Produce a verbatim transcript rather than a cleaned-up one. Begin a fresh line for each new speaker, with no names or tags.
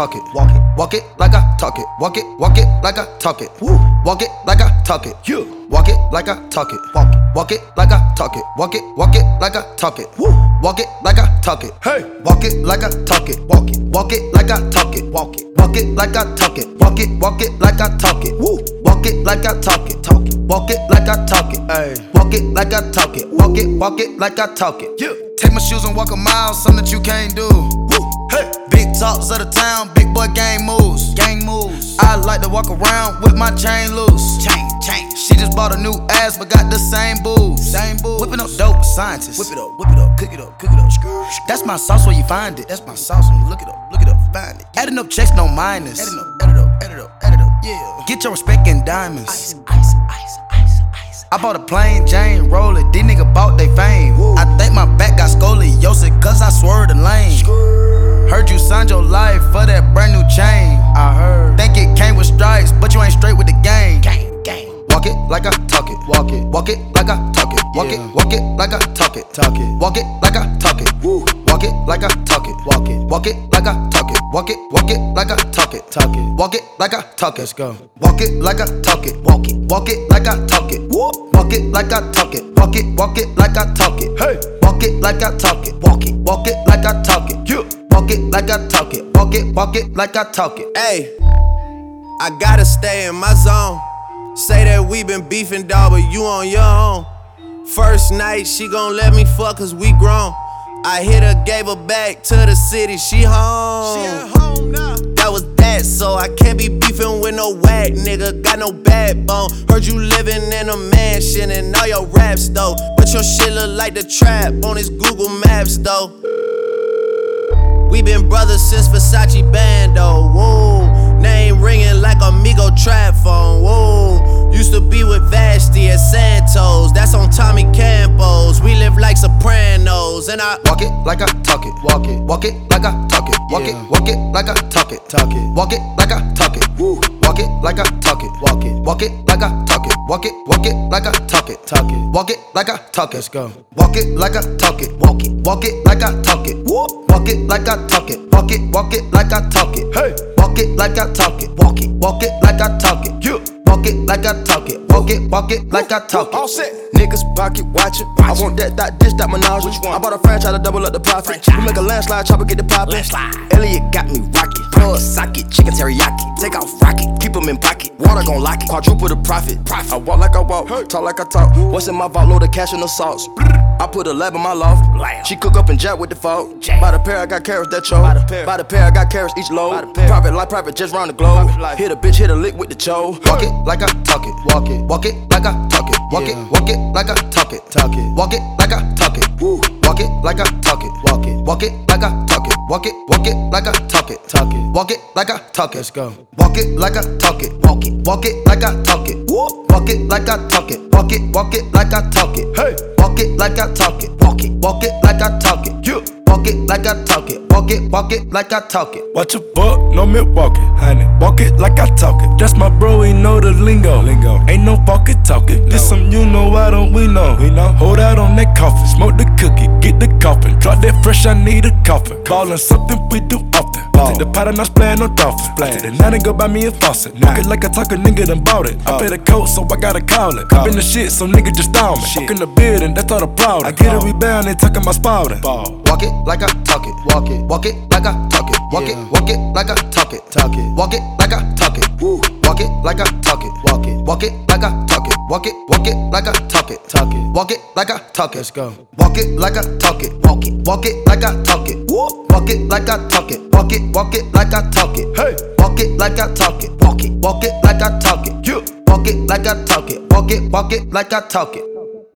talk it. Walk it, walk it like I talk it. Walk it, walk it like I talk it. Woo. Walk it like I talk it. Yeah. Walk it like I talk it. Walk it, walk it like I talk it. Walk it, walk it like I talk it. Woo. Walk it like I talk it. Hey. Walk it like I talk it. Walk it, walk it like I talk it. Walk it, walk it like I talk it. Walk it, walk it like I talk it. Woo. Walk it like I talk it. Talk it. Walk it like I talk it. Hey. Walk it like I talk it. Walk it, walk it like I talk it. Yeah. Take my shoes and walk a mile, something that you can't do. Woo. Hey. Big talks of the town, big boy gang moves. Gang moves. I like to walk around with my chain loose. Chain, chain. She just bought a new ass, but got the same boobs. Same boobs. Whipping up dope scientists. Whip it up, whip it up, cook it up, cook it up. That's my sauce where you find it. That's my sauce when you look it up, look it up, find it. Adding up checks, no minus. Adding up, add it up, add it up, add it up, yeah. Get your respect in diamonds. Ice, ice, ice, ice, ice. I bought a plain Jane, roll it. These niggas bought they fame. Woo. I think my back got scoliosis, cause I swerved the lane. Skrr. Heard you signed your life for that brand new chain. I heard. Think it came with stripes, but you ain't straight with the game. Gang, gang. Walk it like I talk it. Walk it. Walk it like I talk it. Walk yeah. it. Walk it like I talk it. Talk it. Walk it like I talk it. Woo. Walk it like I talk it. Walk it. Walk it like I talk it. Walk it. Walk it like I talk it. Talk it. Walk it like I talk it. Let's go. Walk it like I talk it. Walk it. Walk it like I talk it. Woo. Walk it like I talk it. Walk it. Walk it like I talk it. Hey. Walk it like I talk it. Walk it. Walk it like I talk it. Yeah. Walk it like I talk it. Walk it. Walk it like I talk it.
Hey, I gotta stay in my zone. Say that we been beefing, dawg, but you on your own. First night, she gon' let me fuck cause we grown. I hit her, gave her back to the city, she home. She at home now. That was that, so I can't be beefing with no whack nigga. Got no backbone. Heard you living in a mansion and all your raps though. But your shit look like the trap on his Google Maps though. We been brothers since Versace Bando, whoa. Name ringing like Amigo trap phone, whoa. Used to be with Vashti at Santos, that's on Tommy Campos. We live like Sopranos, and I
walk it like I talk it. Walk it, walk it like I talk it. Walk yeah. it, walk it like I talk it. Talk it, walk it like I talk it. Woo. Walk it like I talk it. Walk it, walk it like I talk it. Walk it, walk it like I talk it. Talk it, walk it like I talk it. Let's go. Walk it like I talk it. Walk it, walk it like I talk it. Woo. Walk it like I talk it. Walk it, walk it like I talk it. Hey. Walk it like I talk it. Walk it, walk it like I talk it. Yeah. Walk it like I talk it. Walk it, walk it like I talk it.
All set. Niggas pocket watching. I want that, that, dish, that menage. Which one? I bought a franchise to double up the profit. We make a landslide, chopper get the poppin'. Elliot got me rocket. Plug socket, chicken teriyaki. Take off rocket, keep them in pocket. Water gon' lock it. Quadruple the profit. profit. I walk like I walk, talk like I talk. What's in my vault? Load of cash and the sauce. I put a lab in my loft. She cook up and jack with the fault. By the pair, I got carrots that choke. By the pair, By the pair I got carrots each load. Private life, private just round the globe. Hit a bitch, hit a lick with the cho.
Walk it like I talk it. Walk it, walk it like I talk it. Walk yeah. it, walk it like I talk it. Talk it, walk it like I talk it. Woo. Walk it like I talk it. Walk it, walk it like I talk it. Walk it, walk it like I talk it. Talk it, walk it like I talk it. Let's go. Walk it like I talk it. Walk it, walk it like I talk it. Woo. Walk it like I talk it. Walk it, walk it like I talk it. Hey. Walk it like I talk it. Walk it, walk it like I talk it. Yeah. Walk it like I talk it. Walk it, walk it like I talk it.
Watch a buck, no Milwaukee, honey. Walk it like I talk it. That's my bro, he know the lingo. Lingo. Ain't no walkie talking. No. This some you know, why don't we know? We know. Hold out on that coffin, smoke the cookie, get the coffin. Drop that fresh, I need a coffin. Ballin' something we do often. Ball. Take the pot and I splayin' no dolphin. Take the night and go buy me a faucet. Walk it like I talk a nigga done bought it. I pay the coat, so I gotta call it. Call I been the shit, so nigga just down me. Walk in the building, that's all the problem. I get a rebound, they talking about spouting.
Walk it like I talk it. Walk it, walk it like I talk it. Walk yeah. it, walk it like I talk it. Talk it, walk it like I talk it. Woo. Walk it like I talk it. Walk it, walk it like I talk it. Walk it, walk it like I talk it. Talk it, walk it like I talk it. Let's go. Walk it like I talk it. Walk it, walk it like I talk it. Woo. Walk it like I talk it. Walk it, walk it like I talk it. Hey. Walk it like I talk it. Walk it, walk it like I talk it. Yeah. Walk it like I talk it. Walk it, walk it like I talk it.